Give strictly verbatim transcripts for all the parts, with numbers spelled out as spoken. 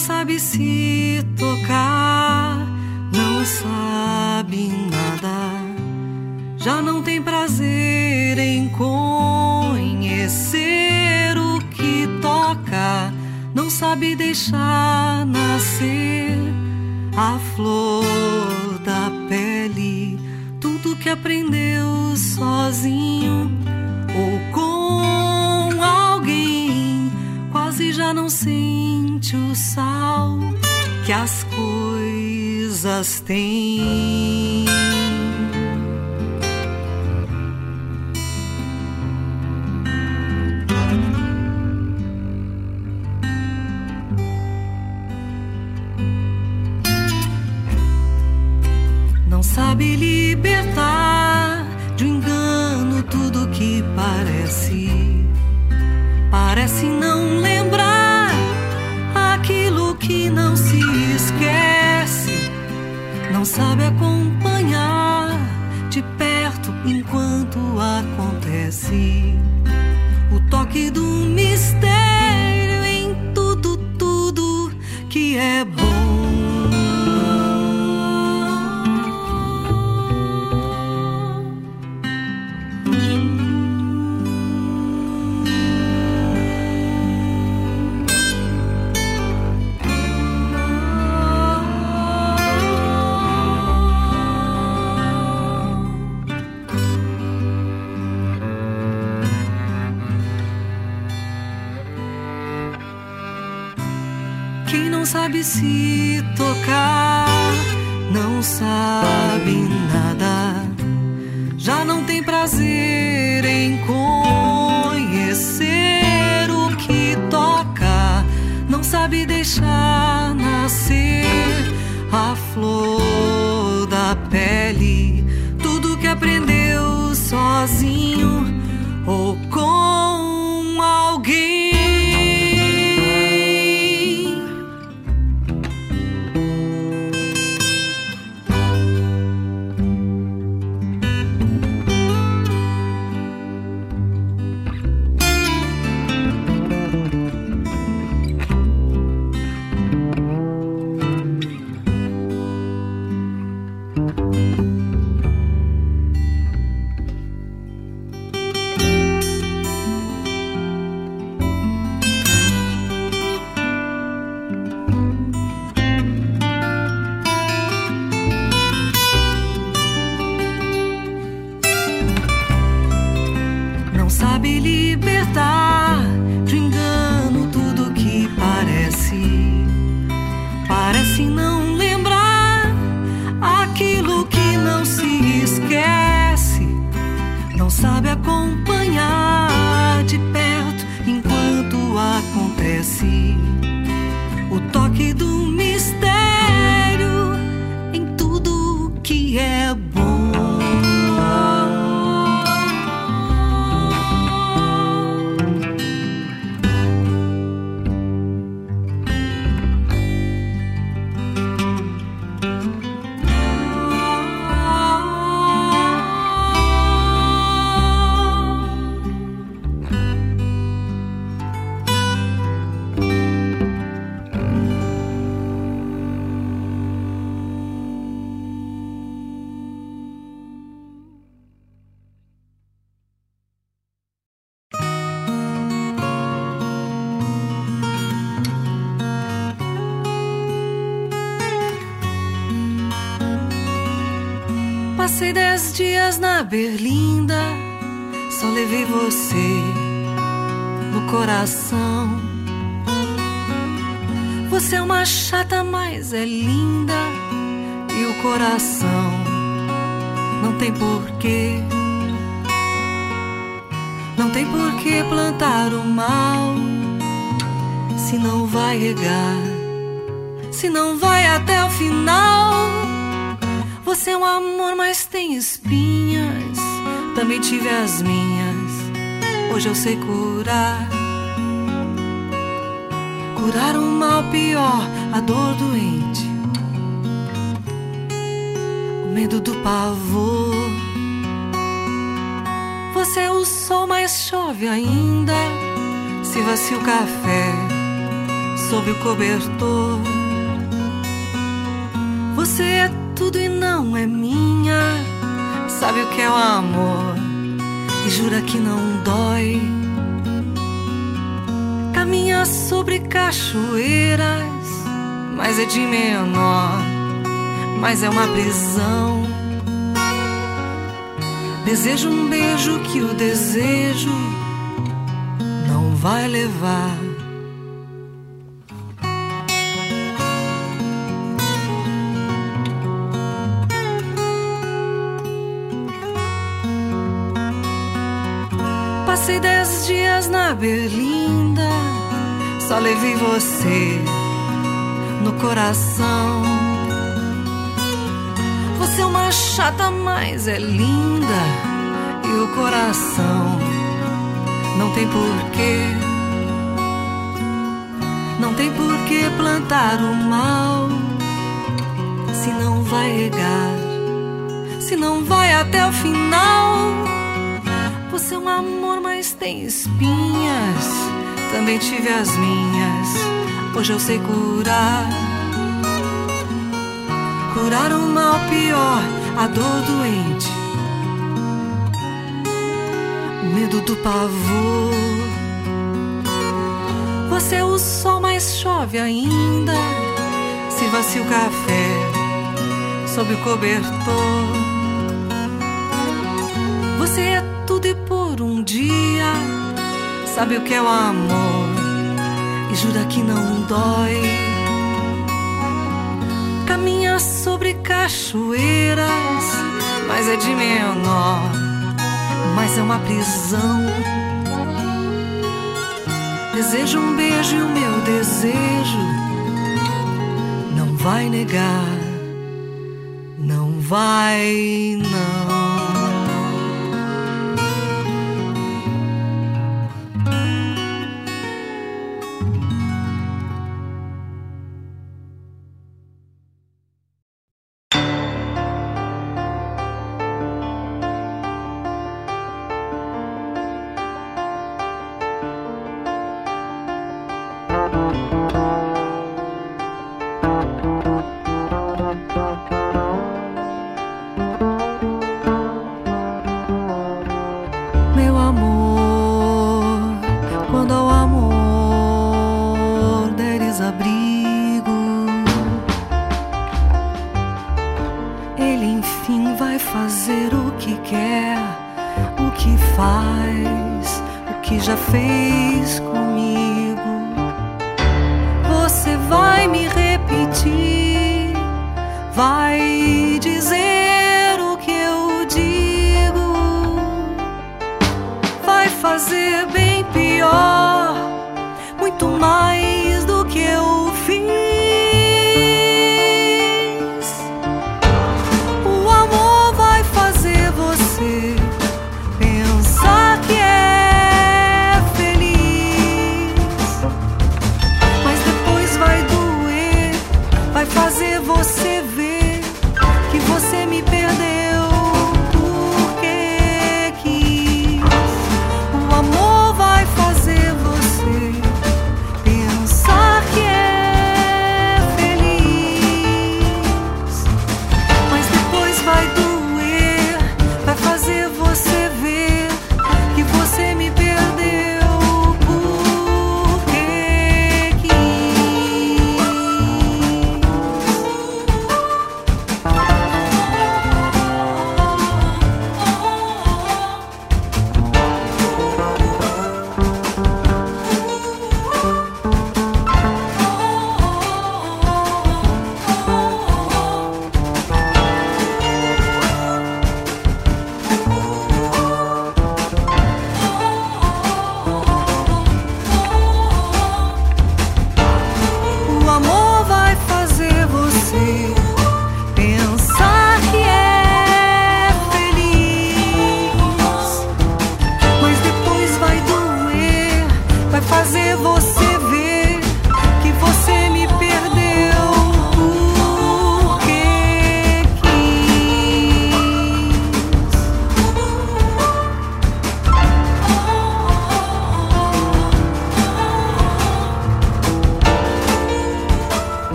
sabe se tocar, não sabe nada, já não tem prazer em conhecer o que toca, não sabe deixar nascer a flor da pele, tudo que aprendeu sozinho ou com alguém, quase já não sente o sal que as coisas têm. Não sabe libertar de um engano tudo que parece, parece não lembrar aquilo que não se esquece, não sabe acompanhar de perto enquanto acontece o toque do mistério em tudo, tudo que é bom. Quem não sabe se tocar, não sabe nada, já não tem prazer em conhecer o que toca, não sabe deixar nascer a flor da pele, tudo que aprendeu sozinho ou com alguém. Sabe libertar de engano tudo que parece, parece não lembrar aquilo que não se esquece, não sabe acompanhar de perto enquanto acontece o toque do mistério em tudo que é bom. Passei dez dias na Berlinda, só levei você no coração. Você é uma chata, mas é linda, e o coração não tem porquê, não tem porquê plantar o mal, se não vai regar, se não vai até o final. Você é um amor, mas tem espinhas, também tive as minhas, hoje eu sei curar. Curar o mal pior, a dor doente, o medo do pavor. Você é o sol, mas chove ainda, se vacia o café, sob o cobertor. Você é tudo e não é minha. Sabe o que é o amor e jura que não dói. Caminha sobre cachoeiras, mas é de menor, mas é uma prisão. Desejo um beijo que o desejo não vai levar. Passei dez dias na Berlinda, só levei você no coração. Você é uma chata, mas é linda, e o coração não tem porquê. Não tem porquê plantar o mal, se não vai regar, se não vai até o final. Você é um amor, mas tem espinhas, também tive as minhas, hoje eu sei curar. Curar o mal pior, a dor doente, o medo do pavor. Você é o sol, mas chove ainda, sirva-se o café sob o cobertor. Você é tudo e por um dia sabe o que é o amor e jura que não dói. Caminha sobre cachoeiras, mas é de menor, mas é uma prisão. Desejo um beijo e o meu desejo não vai negar, não vai não. Meu amor, quando ao amor deres abrigo, ele enfim vai fazer o que quer, o que faz, o que já fez comigo. Você vai me repetir, vai dizer o que eu digo, vai fazer bem pior, muito mais do que eu fiz. O amor vai fazer você pensar que é feliz, mas depois vai doer, vai fazer você ver que você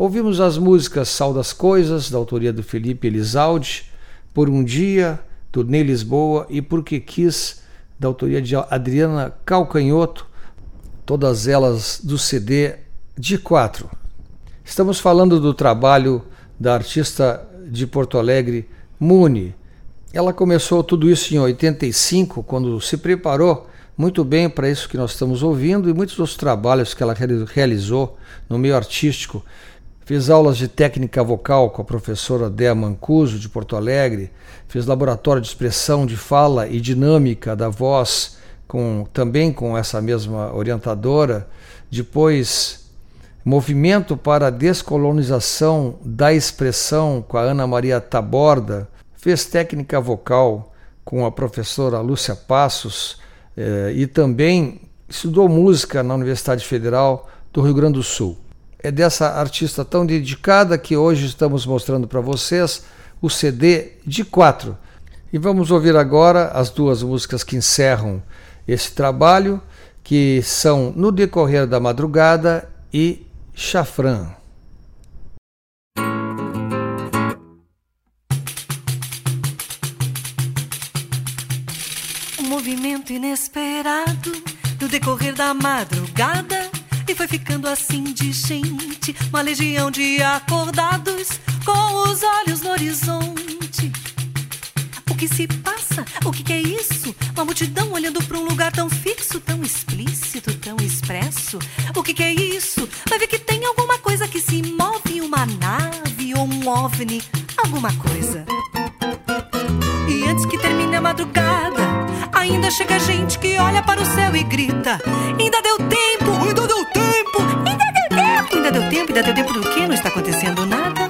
Ouvimos as músicas Sal das Coisas, da autoria do Felipe Elizalde, Por um Dia, do Ney Lisboa, e Porque Quis, da autoria de Adriana Calcanhoto, todas elas do C D de quatro. Estamos falando do trabalho da artista de Porto Alegre, Muni. Ela começou tudo isso em oitenta e cinco, quando se preparou muito bem para isso que nós estamos ouvindo, e muitos dos trabalhos que ela realizou no meio artístico. Fez aulas de técnica vocal com a professora Dea Mancuso, de Porto Alegre, fez laboratório de expressão de fala e dinâmica da voz, com, também com essa mesma orientadora. Depois, movimento para a descolonização da expressão com a Ana Maria Taborda, fez técnica vocal com a professora Lúcia Passos eh, e também estudou música na Universidade Federal do Rio Grande do Sul. É dessa artista tão dedicada que hoje estamos mostrando para vocês o C D de quatro. E vamos ouvir agora as duas músicas que encerram esse trabalho, que são No Decorrer da Madrugada e Chafrã. Um movimento inesperado no decorrer da madrugada, e foi ficando assim de gente, uma legião de acordados com os olhos no horizonte. O que se passa? O que, que é isso? Uma multidão olhando para um lugar tão fixo, tão explícito, tão expresso. O que, que é isso? Vai ver que tem alguma coisa que se move, uma nave ou um ovni, alguma coisa. E antes que termine a madrugada, ainda chega gente que olha para o céu e grita: ainda deu tempo, ainda deu tempo, ainda deu tempo, ainda deu tempo, ainda deu tempo do quê? Não está acontecendo nada.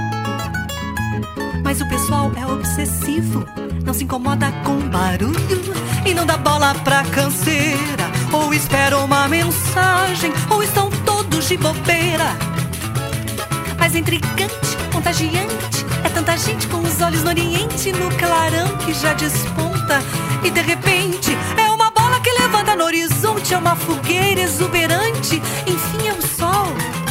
Mas o pessoal é obsessivo, não se incomoda com barulho e não dá bola pra canseira, ou espera uma mensagem, ou estão todos de bobeira. Mas intrigante, contagiante, é tanta gente com os olhos no oriente, no clarão que já desponta, e de repente é uma bola que levanta no horizonte, é uma fogueira exuberante, enfim é o sol.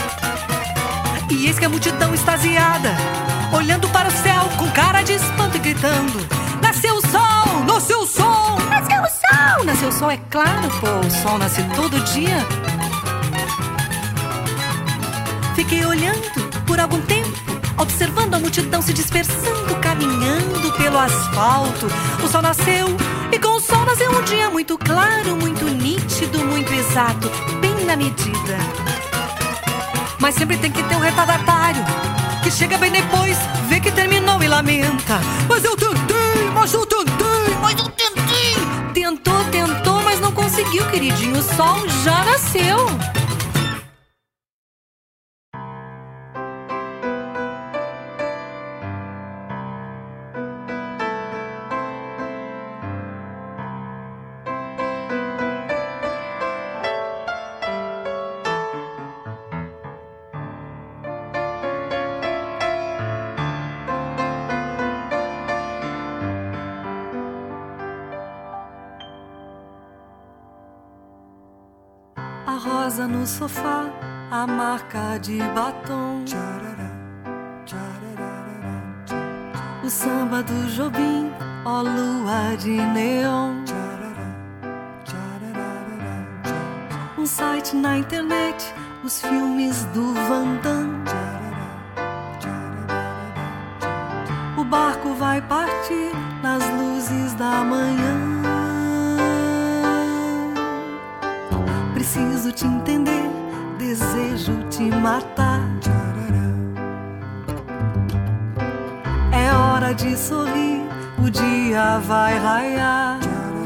E eis que a multidão extasiada, olhando para o céu com cara de espanto e gritando: nasceu o sol, nasceu o sol, nasceu o sol. Nasceu o sol, é claro, pô, o sol nasce todo dia. Fiquei olhando por algum tempo, observando a multidão se dispersando, caminhando pelo asfalto. O sol nasceu, e com o sol nasceu um dia muito claro, muito nítido, muito exato, bem na medida. Mas sempre tem que ter um retardatário que chega bem depois, vê que terminou e lamenta: mas eu tentei, mas eu tentei, mas eu tentei. Tentou, tentou, mas não conseguiu, queridinho, o sol já nasceu. Rosa no sofá, a marca de batom, o samba do Jobim, ó lua de neon, um site na internet, os filmes do Van Damme. O barco vai partir nas luzes da manhã. Preciso te entender, desejo te matar. É hora de sorrir, o dia vai raiar.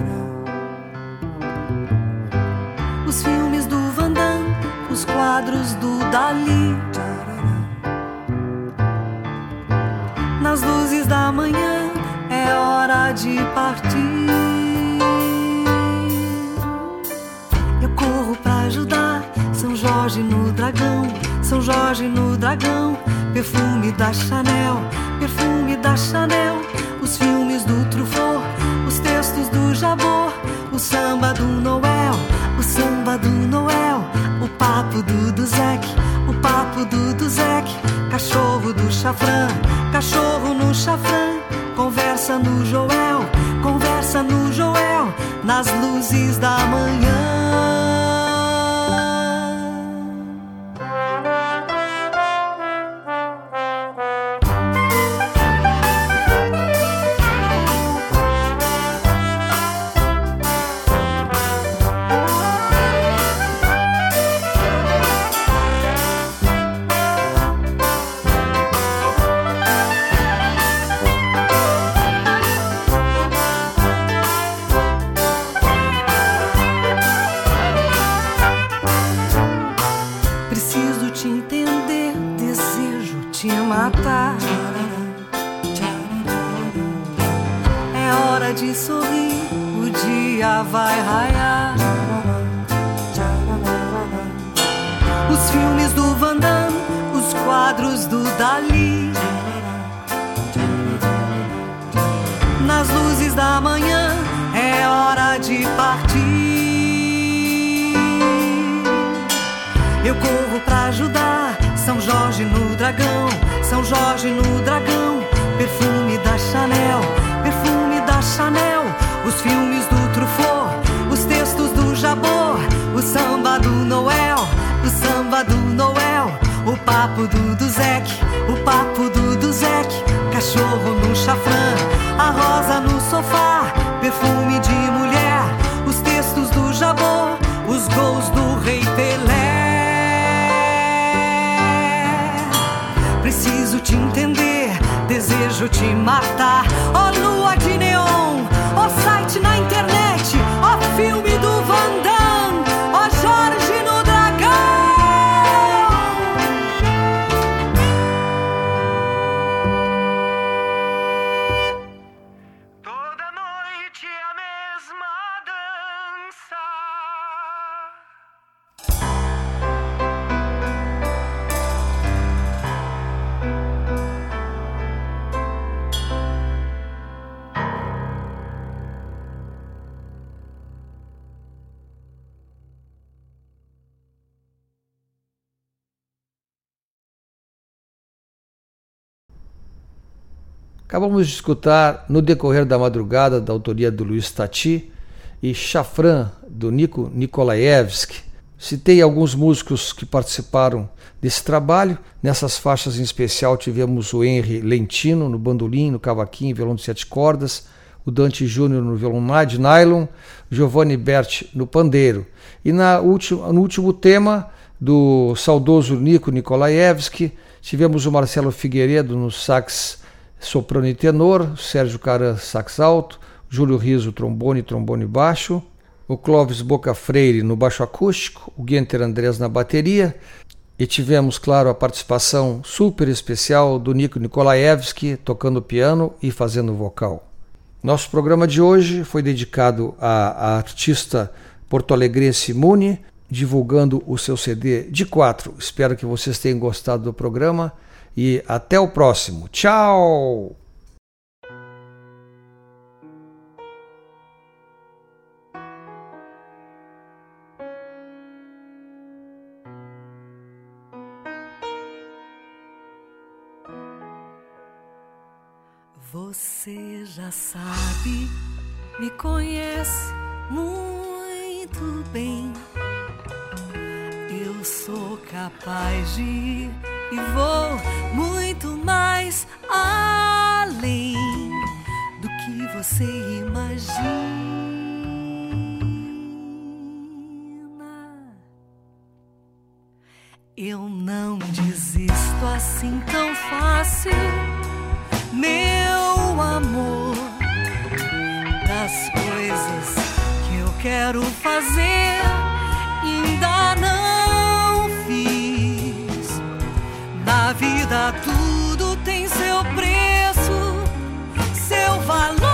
Os filmes do Van Damme, os quadros do Dali, nas luzes da manhã é hora de partir. Eu corro pra ajudar, São Jorge no Dragão, São Jorge no Dragão, perfume da Chanel, perfume da Chanel, os filmes do Truffaut, os textos do Jabor, o samba do Noel, o samba do Noel, o papo do Duzek, o papo do Duzek, chafrã, cachorro no chafrã, conversa no Joel, conversa no Joel, nas luzes da manhã. Vai raiar. Os filmes do Van Damme, os quadros do Dali, nas luzes da manhã é hora de partir. Eu corro pra ajudar São Jorge no Dragão, São Jorge no Dragão, perfume da Chanel, perfume da Chanel, os filmes do Truffaut, os textos do Jabor, o samba do Noel, o samba do Noel, o papo do Duzek, o papo do Duzek, cachorro no chafrã, a rosa no sofá, perfume de mulher, os textos do Jabor, os gols do Rei Pelé. Preciso te entender, desejo te matar, ó lua de neon, ó site na internet, ó filme do Van Damme, ó Jorge no Dragão. Toda noite a mesma dança. Acabamos de escutar No Decorrer da Madrugada, da autoria do Luiz Tati, e Chafrã, do Nico Nikolaevski. Citei alguns músicos que participaram desse trabalho. Nessas faixas em especial tivemos o Henry Lentino no bandolim, no cavaquinho e violão de sete cordas, o Dante Júnior no violão de nylon, Giovanni Berti no pandeiro. E na última, no último tema do saudoso Nico Nikolaevski, tivemos o Marcelo Figueiredo no sax soprano e tenor, Sérgio Caran sax alto, Júlio Riso trombone e trombone baixo, o Clóvis Boca Freire no baixo acústico, o Guenter Andrés na bateria, e tivemos, claro, a participação super especial do Nico Nikolaevski tocando piano e fazendo vocal. Nosso programa de hoje foi dedicado à, à artista porto-alegrense Muni, divulgando o seu C D de quatro. Espero que vocês tenham gostado do programa e até o próximo. Tchau! Você já sabe, me conhece muito bem. Eu sou capaz de ir e vou muito mais além do que você imagina. Eu não desisto assim tão fácil, meu amor, das coisas que eu quero fazer, ainda não fiz. Na vida tudo tem seu preço, seu valor,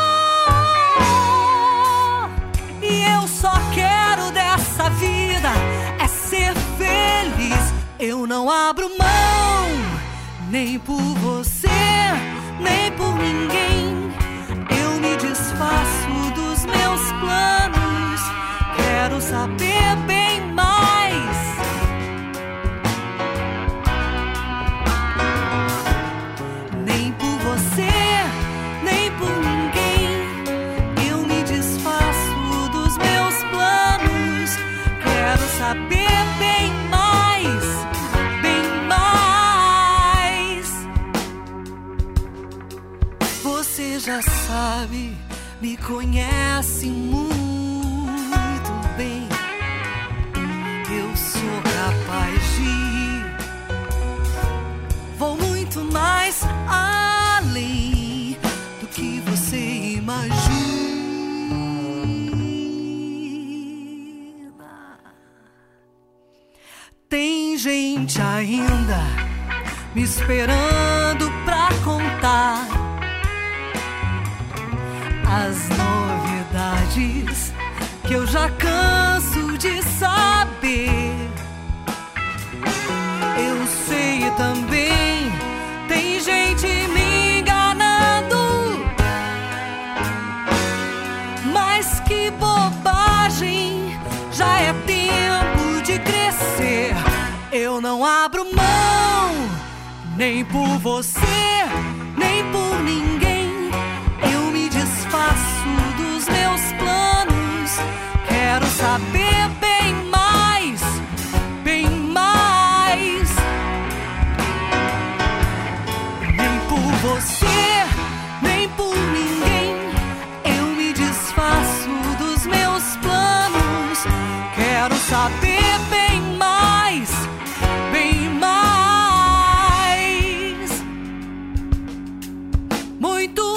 e eu só quero dessa vida é ser feliz. Eu não abro mão, nem por você, nem por ninguém. Eu me desfaço dos meus planos, quero saber bem mais. sabe, me conhece muito bem. Eu sou capaz de ir, vou muito mais além do que você imagina. Tem gente ainda me esperando pra contar as novidades que eu já canso de saber. Eu sei também, tem gente me enganando, mas que bobagem, já é tempo de crescer. Eu não abro mão, nem por você, nem por ninguém. Eu me desfaço dos meus planos. Quero saber bem mais, bem mais. Nem por você, nem por ninguém. Eu me desfaço dos meus planos. Quero saber bem mais, bem mais. Muito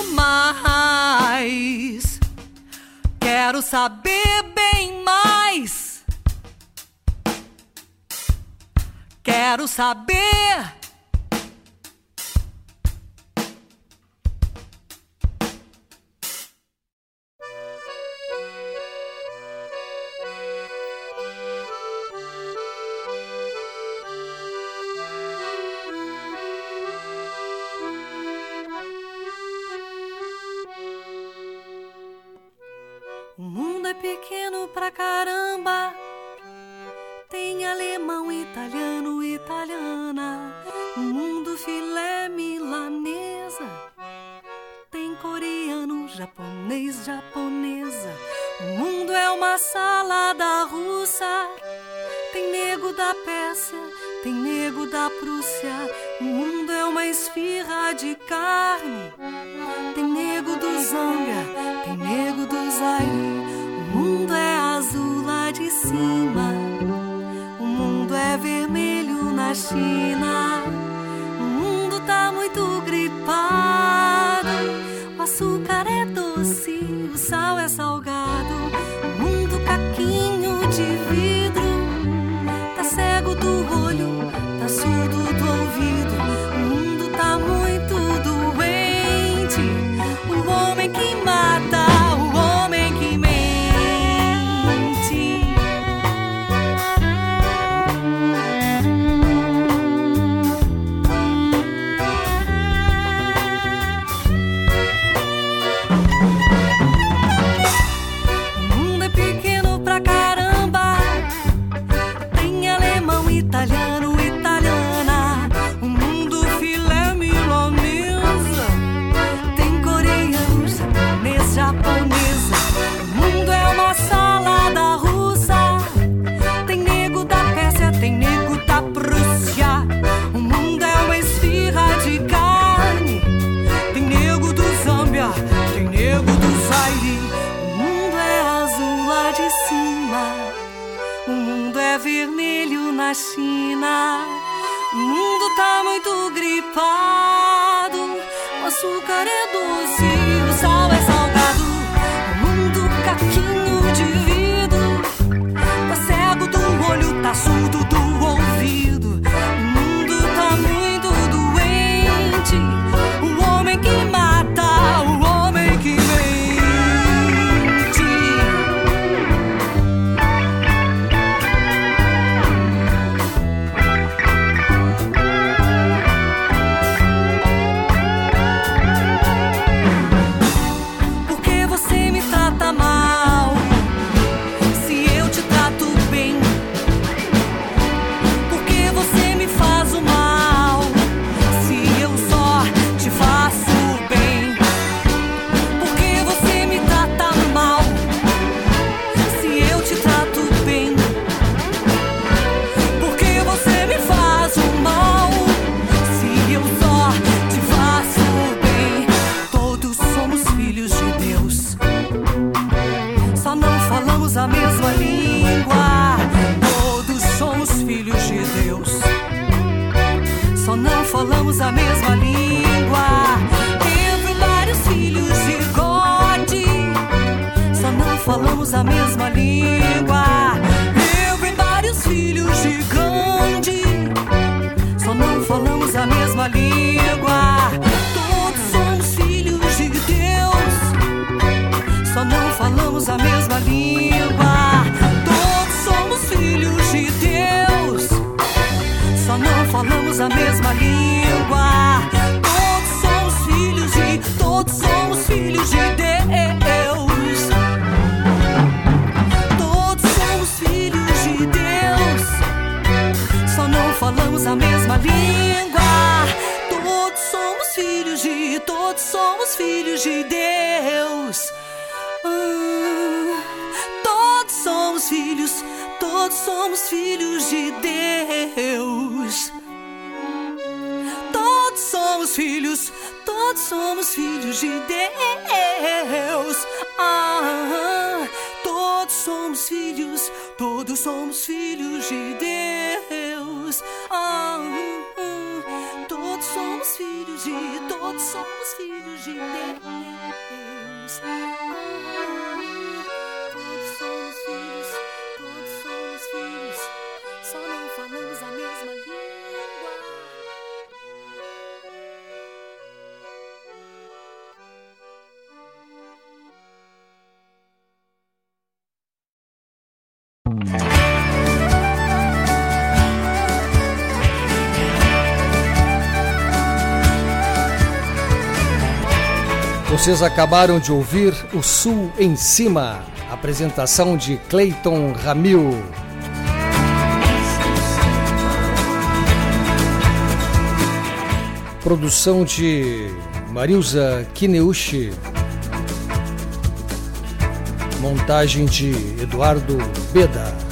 mais. Quero saber bem mais. Quero saber. O mundo é pequeno pra caramba. Tem alemão, italiano, italiana. O mundo filé milanesa. Tem coreano, japonês, japonesa. O mundo é uma salada russa. Tem nego da Pérsia, tem nego da Prússia. O mundo é uma esfirra de carne. Tem nego do Zâmbia, tem nego do Zaire. O mundo é azul lá de cima. O mundo é vermelho na China. O mundo tá muito gripado. O açúcar é doce, o sal é salgado. O mundo caquinho de vidro. Tá cego do olho, tá surdo do ouvido. O mundo tá muito doente. O homem que mata, o homem que mente. O mundo é pequeno pra caramba. Tem alemão, italiano, italiana. O mundo filé milanesa. Tem coreano, japonês, japonesa. O mundo é uma salada russa. Tem nego da Pérsia, tem nego da Prússia. O mundo é uma esfirra de carne. Tem nego do Zâmbia, tem nego do Zaire. O mundo é azul lá de cima. O mundo é vermelho na China. O mundo tá muito gripado. O açúcar é doce, o sal é salgado. O mundo caquinho de vidro. Tá cego do olho, tá surdo do ouvido. O mundo tá muito doente. O homem que mata, o homem que mente. Por que você me trata mal, se eu te trato bem? falamos a mesma língua. Teve vários filhos de God, só não falamos a mesma língua. Teve vários filhos de Gandhi, só não falamos a mesma língua. Todos somos filhos de Deus, só não falamos a mesma língua. Todos somos filhos de Deus, só não falamos a mesma língua. Todos somos filhos de, todos somos filhos de Deus. Todos somos filhos de Deus, só não falamos a mesma língua. Todos somos filhos de, todos somos filhos de Deus. Ah, todos somos filhos, todos somos filhos de Deus. Todos somos filhos, todos somos filhos de Deus. Ah, todos somos filhos, todos somos filhos de Deus. Ah, todos somos filhos de, todos somos filhos de Deus. Todos somos filhos, todos somos filhos, só não falamos a mesma língua. Vocês acabaram de ouvir O Sul em Cima, apresentação de Cleiton Ramil. Produção de Marilza Kineuchi. Montagem de Eduardo Beda.